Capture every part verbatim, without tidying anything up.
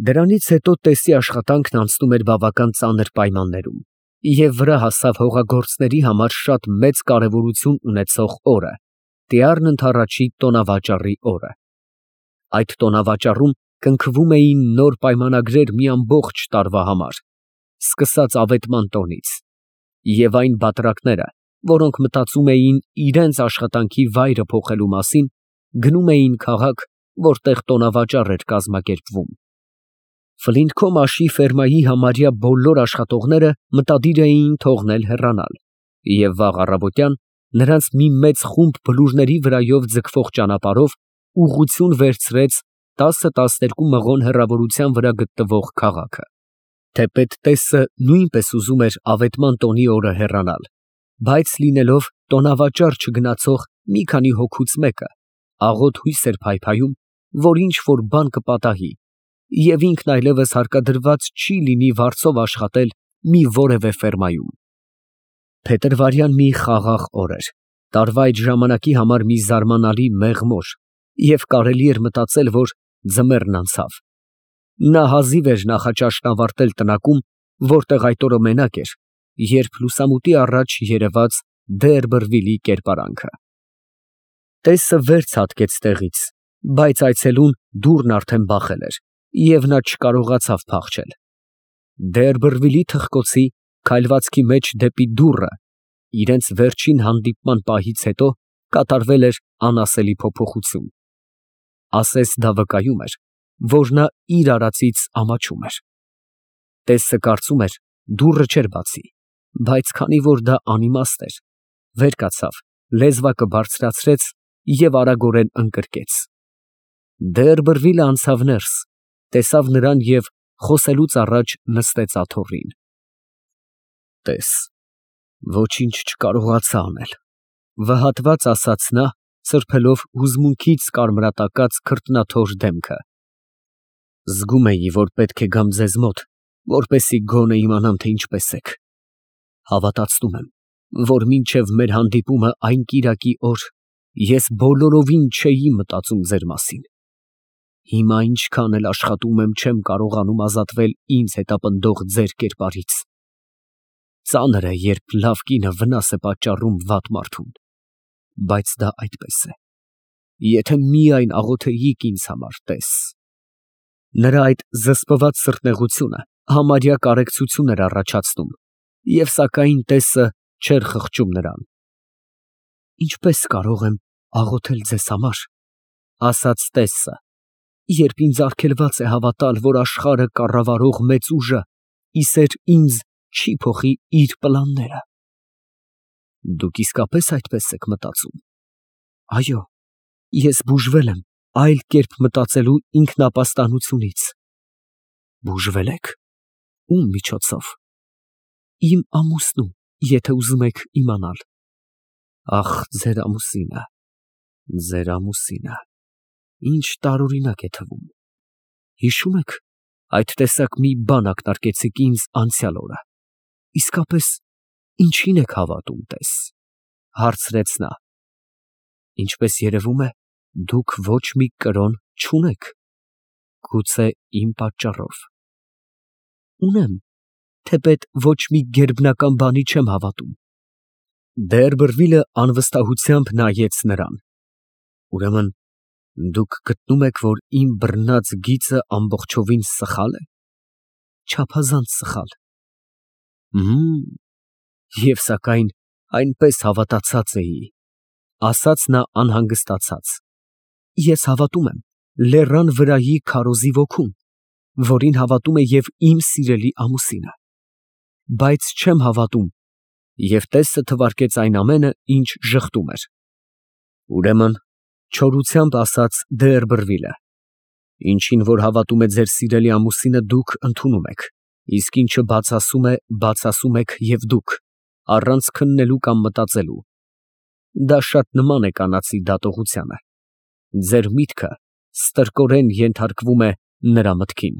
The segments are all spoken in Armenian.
Դրանից հետո տեսի աշխատանքն անցնում էր բավական ծանր պայմաններում և վրա հասավ հողագործների համար շատ մեծ կարևորություն ունեցող օրը՝ Տյառն ընդառաջի տոնավաճառի օրը։ Այդ տոնավաճառում կնքվում էին նոր պայմանագրեր մի ամբողջ տարվա համար, սկսած ավետման տոնից, և այն բատրակները, որոնք մտածում էին իրենց աշխատանքի վայրը փոխելու մասին, գնում էին քաղաք, որտեղ տոնավաճառ էր կազմակերպվում։ Ֆլինթքոմաշի ֆերմայի համարյա բոլոր աշխատողները մտադիր էին թողնել հեռանալ, և վաղ առավոտյան նրանց մի մեծ խումբ բլուրների վրայով ձգվող ճանապարհով ուղղություն վերցրեց տասը տասներկու մղոն հեռավորության վրա գտնվող քաղաքը։ Թեպետ տեսը նույնպես ուզում էր ավետման տոնի օրը հեռանալ, բայց լինելով տոնավաճառ չգնացող մի քանի հոգուց մեկը, աղոտ հույս էր փայփայում, որ ինչ֊որ բան կպատահի, և ինքն այլևս հարկադրված չի լինի վարձով աշխատել մի որևէ ֆերմայում։ Փետրվարյան մի խաղաղ օր էր, տարվա այդ ժամանակի համար մի զարմանալի մեղմ օր, և կարելի էր մտածել, որ ձմեռն անցավ։ Նա հազիվ էր նախաճաշն ավարտել տնակում, որտեղ այդ օրը մենակ էր, երբ լուսամուտի առաջ երևաց Դերբըրվիլի կերպարանքը։ Տեսը վեր ցատկեց տեղից, բայց այցելուն դուռն արդեն բախել էր, և նա չկարողացավ փախչել։ Դերբըրվիլի թխկոցի քայլվածքի մեջ դեպի դուռը իրենց վերջին հանդիպման պահից հետո կատարվել էր անասելի փոփոխություն։ Ասես դա վկայում էր, որ նա իր արածից ամաչում էր։ Տեսը կարծում էր դուռը չէր բացի, բայց քանի որ դա անիմաստ էր, վեր կացավ, լեզվակը բարձրացրեց և արագորեն ընկրկեց։ Դերբըրվիլը անցավ ներս, տեսավ նրան և խոսելուց առաջ նստեց աթոռին։ Տես, ոչինչ չկարողացա անել, վհատված ասաց նա, սրբելով հուզմունքից կարմրատակած քրտնաթոր դեմքը։ Զգում էի, որ պետք է գամ ձեզ մոտ, որպեսզի գոնե իմանամ, թե ինչպես եք։ Հավատացնում եմ, որ մինչև մեր հանդիպումը այն կիրակի օր ես բոլորովին չէի մտածում ձեր մասին։ Հիմա ինչքան էլ աշխատում եմ, չեմ կարողանում ազատվել ինձ հետապնդող ձեր կերպարից։ Ծանր է, երբ լավ կինը վնաս է պատճառում վատ մարդուն, բայց դա այդպես է։ Եթե միայն աղոթեիք ինձ համար, տես։ Նրա այդ զսպված սրտնեղությունը համարյա կարեկցություն էր առաջացնում, և սակայն տեսը չէր խղճում նրան։ Ինչպե՞ս կարող եմ աղոթել ձեզ համար, ասաց տեսը, երբ ինձ արգելված է հավատալ, որ աշխարհը կառավարող մեծ ուժը ի սեր ինձ չի փոխի իր պլանները։ Դուք իսկապես այդպես եք մտածում։ Այո, ես բուժվել եմ այլ կերպ մտածելու ինքնապաստանությունից։ Բուժվե՞լ եք։ Ում միջոցով։ Իմ ամուսնու, եթե ուզում եք իմանալ։ Ախ, ձեր ամուսինը, ձեր ամուսինը, ինչ տարօրինակ է թվում։ Հիշո՞ւմ եք, այդ տեսակ մի բան ակնարկեցիք ինձ անցյալ օրը։ Իսկապես ինչի՞ն եք հավատում, տես, հարցրեց նա։ Ինչպես երևում է, դուք ոչ մի կրոն չունեք, գուցե իմ պատճառով։ Ունեմ, թեպետ ոչ մի գերբնական բանի չեմ հավատում։ Դերբըրվիլը անվստահությամբ նայեց նրան։ Ուրեմն դուք գտնում եք, որ իմ բռնած գիծը ամբողջովին սխալ է։ Չափազանց սխալ։ Հըմ, և սակայն այնպես հավատացած էի, ասաց նա անհանգստացած։ Ես հավատում եմ լեռան վրայի քարոզի ոգուն, որին հավատում է և իմ սիրելի ամուսինը, բայց չեմ հավատում, և տեսը թվարկեց այն ամենը, ինչ ժխտում էր։ Ուրեմն, չորությամբ ասաց Դերբըրվիլը, ինչին որ հավատում է ձեր սիրելի ամուսինը, դուք ընդունում եք, իսկ ինչը բաց ասում է, բաց ասում եք և դուք, առանց քննելու կամ մտածելու։ Դա շատ նման է կանացի դատողությանը։ Ձեր միտքը ստրկորեն ենթարկվում է նրա մտքին։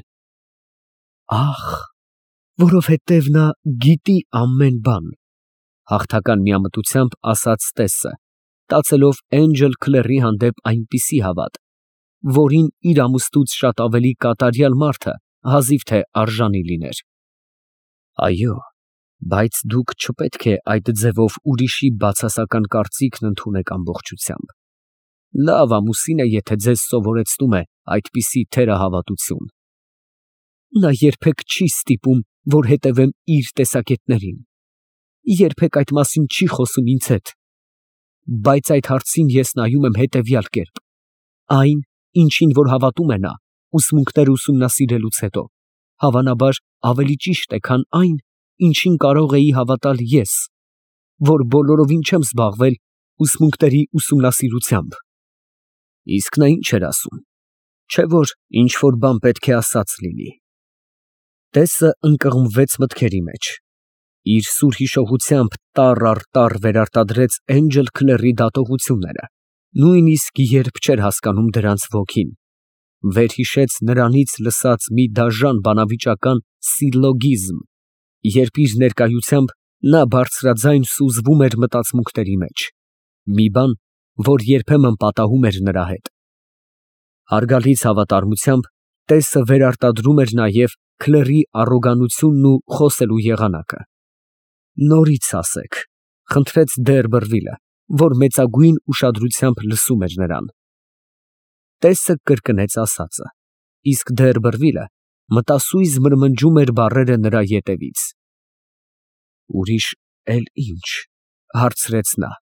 Ախ, որովհետև նա գիտի ամեն բան, հաղթական միամտությամբ ասաց տեսը, տածելով Էնջել Քլերի հանդեպ այնպիսի հավատ, որին իր ամուսնուց շատ ավելի կատարյալ մարդը հազիվ թե արժանի լիներ։ Այո, բայց դուք չպետք է այդ ձևով ուրիշի բացասական կարծիքն ընդունեք ամբողջությամբ։ Լավ ամուսին է, եթե ձեզ սովորեցնում է այդպիսի թերահավատություն։ Նա երբեք չի ստիպում, որ հետևեմ իր տեսակետներին, երբեք այդ մասին չի խոսում ինձ հետ, բայց այդ հարցին ես նայում եմ հետևյալ կերպ. այն, ինչին որ հավատում է նա, ուսմունքները ուսումնասիրելուց հետո, հավանաբար ավելի ճիշտ է, քան այն, ինչին կարող էի հավատալ ես, որ բոլորովին չեմ զբաղվել ուսմունքների ուսումնասիրությամբ։ Իսկ նա ինչ էր ասում, չէ՞ որ ինչ որ բան պետք է ասած լինի։ Տեսը ընկղմվեց մտքերի մեջ։ Իր սուր հիշողությամբ տառ առ տառ վերարտադրեց Էնջել Քլերի դատողությունները, նույնիսկ երբ չէր հասկանում դրանց ոգին, վերհիշեց նրանից լսած մի դաժան բանավիճական սիլլոգիզմ, երբ իր ներկայությամբ նա բարձրաձայն սուզվում էր մտածմունքների մեջ, մի բան, որ երբեմն պատահում էր նրա հետ։ Հարգալից հավատարմությամբ տեսը վերարտադրում էր նաև Քլերի առոգանությունն ու խոսելու եղանակը։ Նորից ասեք, խնդրեց Դերբերվիլը, որ մեծագույն ուշադրությամբ լսում էր նրան։ Տեսը կրկնեց ասածը, իսկ Դերբերվիլը մտասույզ մրմնջում էր բառերը նրա ետևից։ Ուրիշ էլ ինչ, հարցրեց նա։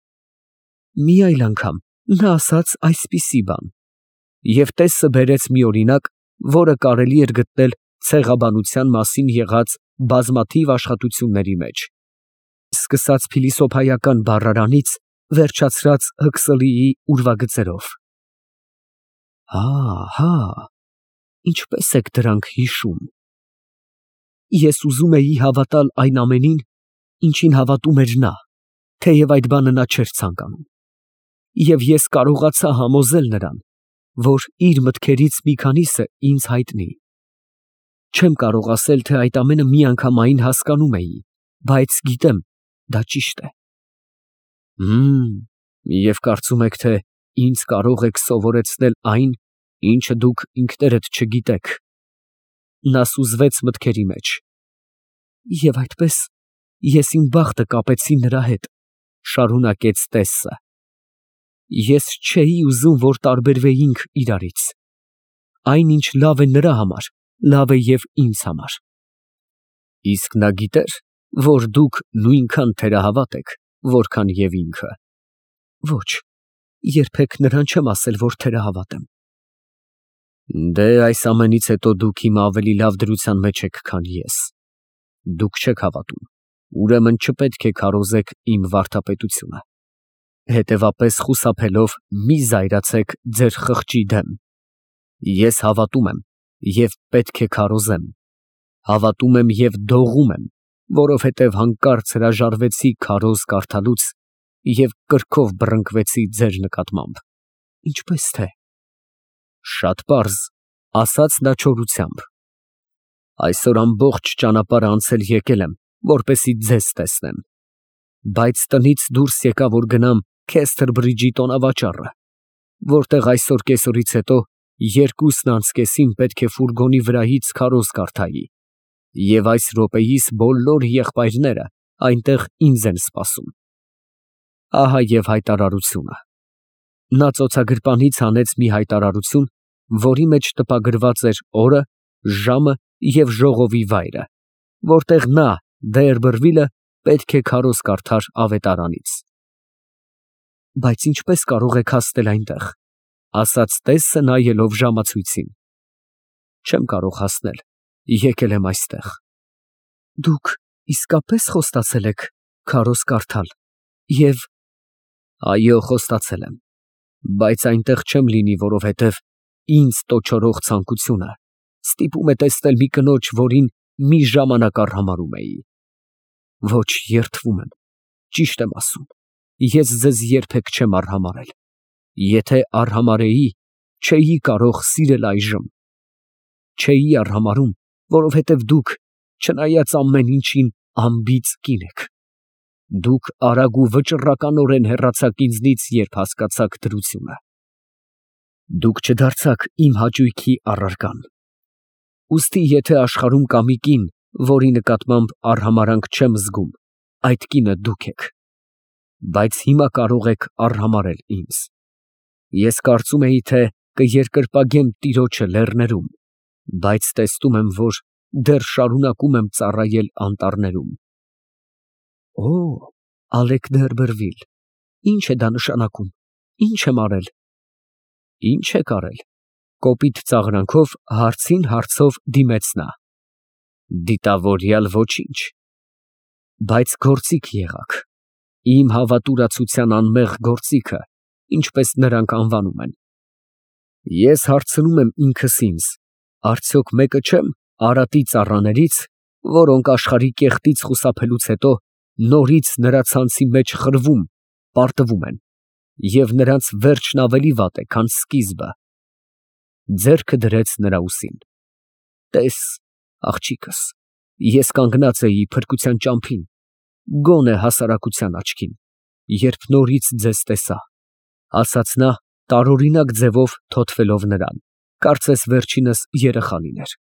Մի այլ անգամ նա ասաց այսպիսի բան, և տեսը բերեց մի օրինակ, որը կարելի էր գտնել ցեղաբանության մասին եղած բազմաթիվ աշխատությունների մեջ, սկսած փիլիսոփայական բառարանից, վերջացրած Հքսլիի ուրվագծերով։ Հա, հա, ինչպես եք դրանք հիշում։ Ես ուզում էի հավատալ այն ամենին, ինչին հավատում էր նա, թեև այդ բանը նա չէր ցանկանում, և ես կարողացա համոզել նրան, որ իր մտքերից մի քանիսը ինձ հայտնի։ Չեմ կարող ասել, թե այդ ամենը միանգամայն հասկանում էի, բայց գիտեմ, դա ճիշտ է։ Հմ, և կարծում եք, թե ինձ կարող եք սովորեցնել այն, ինչը դուք ինքներդ չգիտեք։ Նա սուզվեց մտքերի մեջ։ Եվ այդպես ես իմ բախտը կապեցի նրա հետ, շարունակեց տեսը։ Ես չէի ուզում, որ տարբերվեինք իրարից։ Այն, ինչ լավ է նրա համար, լավ է և ինձ համար։ Իսկ նա գիտեր, որ դուք նույնքան թերահավատ եք, որքան և ինքը։ Ոչ, երբեք նրան չեմ ասել, որ թերահավատ եմ։ Դե, այս ամենից հետո դուք իմ ավելի լավ դրության մեջ եք, քան ես։ Դուք չեք հավատում, ուրեմն չպետք է քարոզեք իմ վարդապետությունը։ Հետևապես խուսափելով մի զայրացեք ձեր խղճի դեմ։ Ես հավատում եմ և պետք է քարոզեմ, հավատում եմ և դողում եմ, որովհետև հանկարծ հրաժարվեցի քարոզ կարդալուց և կրքով բռնկվեցի ձեր նկատմամբ։ Ինչպես թե։ Շատ պարզ, ասաց նա չորությամբ։ Այսօր ամբողջ ճանապարհը անցել եկել եմ, որպեսզի ձեզ տեսնեմ, բայց տնից դուրս եկա, որ գնամ Քեսթերբրիջի տոնավաճառը, որտեղ այսօր կեսօրից հետո երկուսն անց կեսին պետք է ֆուրգոնի վրայից քարոզ կարդայի, և այս րոպեիս բոլոր եղբայրները այնտեղ ինձ են սպասում։ Ահա և հայտարարությունը։ Նա ծոցագրպանից հանեց մի հայտարարություն, որի մեջ տպագրված էր օրը, ժամը և ժողովի վայրը, որտեղ նա, Դերբերվիլը, պետք է քարոզ կարդար ավետարանից։ Բայց ինչպես կարող եք հասնել այնտեղ, ասաց տեսը նայելով ժամացույցին։ Չեմ կարող հասնել, եկել եմ այստեղ։ Դուք իսկապես խոստացել եք քարոզ կարդալ և… Այո, խոստացել եմ, բայց այնտեղ չեմ լինի, որովհետև ինձ տոչորող ցանկությունը ստիպում է տեսնել մի կնոջ, որին մի ժամանակ արհամարհում էի։ Ոչ, երդվում եմ, ճիշտ եմ ասում, ես ձեզ երբեք չեմ արհամարհել։ Եթե արհամարհեի, չէի կարող սիրել այժմ։ Չէի արհամարհում, որովհետև դուք, չնայած ամեն ինչին, անբիծ կին եք։ Դուք արագ ու վճռականորեն հեռացաք ինձնից, երբ հասկացաք դրությունը։ Դուք չդարձաք իմ հաճույքի առարկան։ Ուստի եթե աշխարհում կա մի կին, որի նկատմամբ արհամարհանք չեմ զգում, այդ կինը դուք եք, բայց հիմա կարող եք արհամարհել ինձ։ Ես կարծում էի, թե կերկրպագեմ տիրոջը լեռներում, բայց տեսնում եմ, որ դեռ շարունակում եմ ծառայել անտառներում։ Օ, Ալեքսանդր Բերվիլ, ի՞նչ է դա նշանակում, ի՞նչ եմ արել։ Ի՞նչ եք արել։ Կոպիտ ծաղրանքով հարցին հարցով դիմեց նա։ Դիտավորյալ ոչինչ։ Բայց գործիք եղաք, իմ հավատուրացության անմեղ գործիքը, ինչպես նրանք անվանում են։ Ես հարցնում եմ ինքս ինձ, արդյոք մեկը չեմ Արատի ծառաներից, որոնք աշխարհի կեղտից խուսափելուց հետո նորից նրա ցանցի մեջ խրվում, պարտվում են, և նրանց վերջն ավելի վատ է, քան սկիզբը։ Ձեռքը դրեց նրա ուսին։ Տես, աղջիկս, ես կանգնած էի փրկության ճամփին, գոնե հասարակության աչքին, երբ նորից ձեզ տեսա, ասաց նա տարօրինակ ձևով թոթվելով նրան, կարծես վերջինս երեխա լիներ։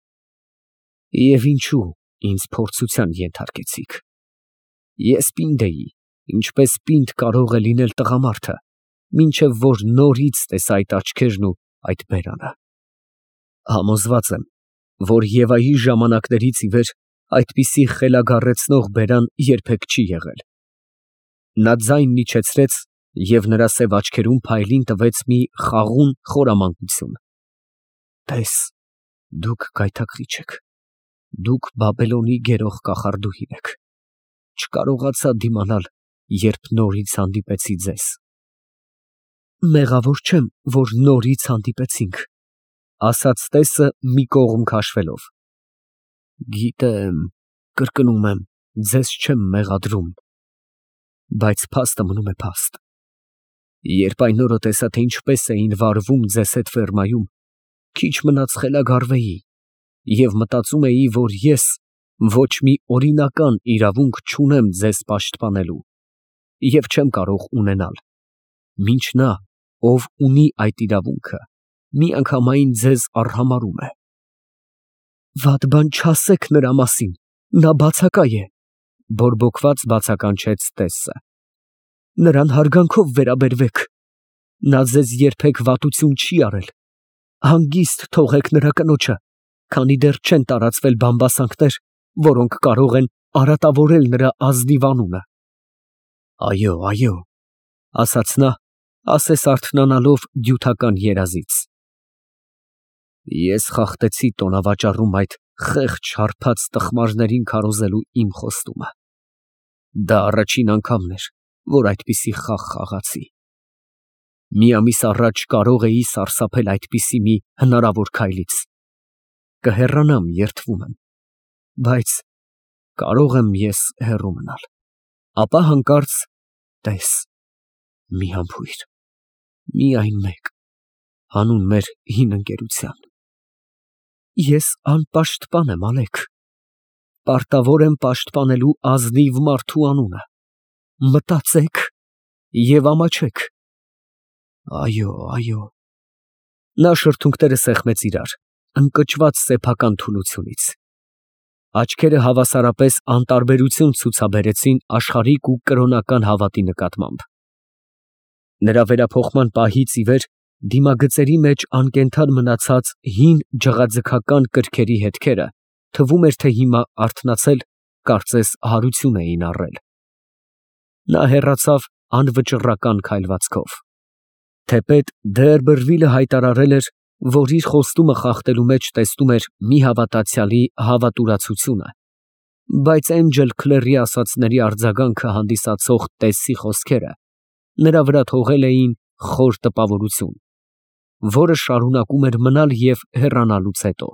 Եվ ինչու ինձ փորձության ենթարկեցիք։ Ես պինդ էի, ինչպես պինդ կարող է լինել տղամարդը, մինչև որ նորից տեսա այդ աչքերն ու այդ բերանը։ Համոզված եմ, որ Եվայի ժամանակներից ի վեր այդպիսի խելագարեցնող բերան երբեք չի եղել։ Նա ձայնն իջեցրեց և նրա սև աչքերում փայլին տվեց մի խաղաղ խորամանկություն։ Տես, դուք գայթակղիչ եք, դուք Բաբելոնի գերող կախարդուհին եք։ Չկարողացա դիմանալ, երբ նորից հանդիպեցի ձեզ։ Մեղավոր չեմ, որ նորից հանդիպեցինք, ասաց տեսը մի կողմ քաշվելով։ Գիտեմ, կրկնում եմ, ձեզ չեմ մեղադրում, բայց փաստը մնում է փաստ։ Երբ այն օրը տեսա, թե ինչպես էին վարվում ձեզ հետ ֆերմայում, քիչ մնաց խելագարվեի և մտածում էի, որ ես ոչ մի օրինական իրավունք չունեմ ձեզ պաշտպանելու և չեմ կարող ունենալ, մինչ նա, ով ունի այդ իրավունքը, միանգամայն ձեզ արհամարհում է։ Վատ բան չասեք նրա մասին, նա բացակայ է, բորբոքված բացականչեց տեսը։ Նրան հարգանքով վերաբերվեք, նա ձեզ երբեք վատություն չի արել, հանգիստ թողեք նրա կնոջը, քանի դեռ չեն տարածվել բամբասանքներ, որոնք կարող են արատավորել նրա ազնիվ անունը։ Այո, այո, ասաց նա, ասես արթնանալով դյութական երազից։ Ես խախտեցի տոնավաճառում այդ խեղճ հարբած տխմարներին քարոզելու իմ խոստումը։ Դա առաջին անգամն էր, որ այդպիսի խաղ խաղացի։ Մի ամիս առաջ կարող էի սարսափել այդպիսի մի հնարավոր քայլից։ Կհեռանամ, երդվում եմ, բայց կարող եմ ես հեռու մնալ։ Ապա հանկարծ տես, մի համբույր, միայն մեկ, հանուն մեր հին ընկերության։ Ես անպաշտպան եմ, Ալեք, պարտավոր եմ պաշտպանելու ազնիվ մարդու անունը։ Մտածեք և ամաչեք։ Այո, այո։ Նա շրթունքները սեղմեց իրար, ընկճված սեփական թուլությունից։ Աչքերը հավասարապես անտարբերություն ցուցաբերեցին աշխարհիկ ու կրոնական հավատի նկատմամբ։ Նրա վերափոխման պահից ի վեր դիմագծերի մեջ անկենդան մնացած հին ջղաձգական կրքերի հետքերը թվում էր, թե հիմա արթնացել, կարծես հարություն էին առել։ Նա հեռացավ անվճռական քայլվածքով։ Թեպետ Դերբերվիլը հայտարարել էր, որ իր խոստումը խախտելու մեջ տեսնում էր մի հավատացյալի հավատուրացությունը, բայց Էնջել Քլերի ասածների արձագանքը հանդիսացող տեսի խոսքերը նրա վրա թողել էին խոր տպավորություն, որը շարունակում էր մնալ և հեռանալուց հետո։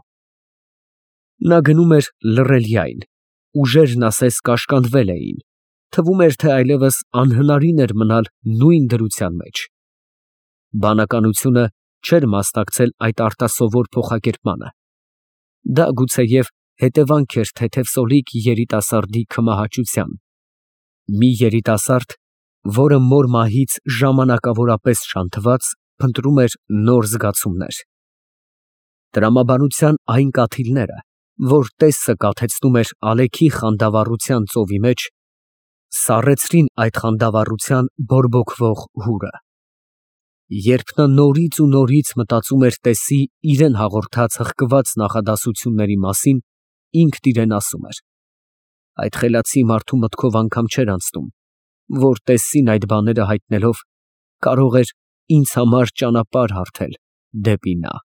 Նա գնում էր լռելյայն, ուժերն ասես կաշկանդվել էին, թվում էր, թե այլևս անհնարին էր մնալ նույն դրության մեջ։ Բանականությունը չէր մասնակցել այդ արտասովոր փոխակերպմանը։ Դա գուցեև հետևանք էր թեթևսոլիկ երիտասարդի քմահաճության։ Մի երիտասարդ, որը մոր մահից ժամանակավորապես շանթված, փնտրում էր նոր զգացումներ։ Տրամաբանության այն կաթիլները, որ տեսը կաթեցնում էր Ալեքի խանդավառության ծովի մեջ, սառեցրին այդ խանդավառության բորբոքվող հուրը։ Երբ նա նորից ու նորից մտածում էր տեսի իրան հաղորդած հղկված նախադասությունների մասին, ինքն իրան ասում էր. այդ խելացի մարդու մտքով անգամ չէր անցնում, որ տեսին այդ բաները հայտնելով, կարող էր ինձ համար ճանապարհ հարթել դեպի նա։